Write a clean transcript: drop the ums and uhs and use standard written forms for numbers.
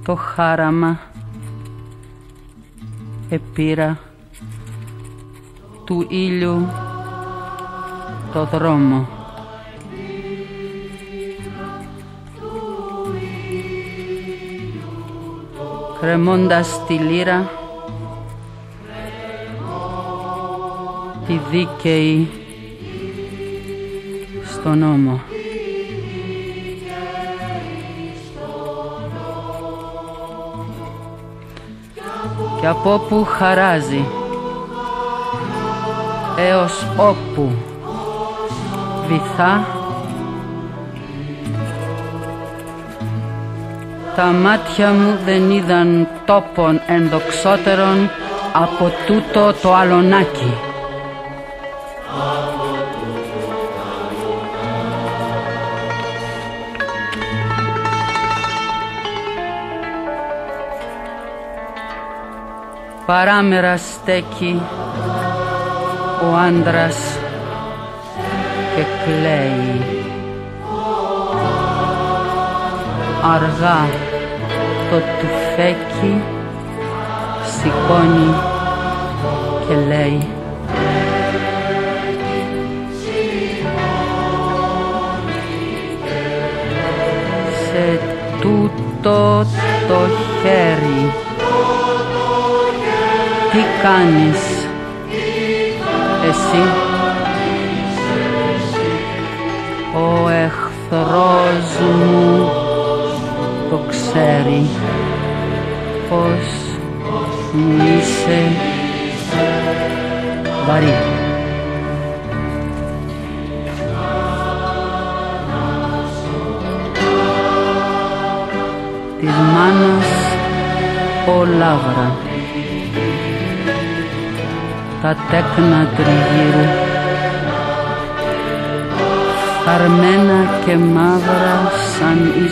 το χάραμα επήρα του ήλιου το δρόμο. Κρεμώντας τη λύρα, τη δίκαιη στον ώμο. Και από όπου χαράζει έως όπου βυθά, τα μάτια μου δεν είδαν τόπον ενδοξότερον από τούτο το αλωνάκι. Παράμερα στέκει ο άντρας και κλαίει. Αργά το τουφέκι σηκώνει και λέει: σε τούτο το χέρι τι κάνεις εσύ? Ο εχθρός μου το ξέρει πως μου είσαι βαρύ. Της μάνας ο λάβρα, τα τέκνα τριγύρου, φθαρμένα και μαύρα σαν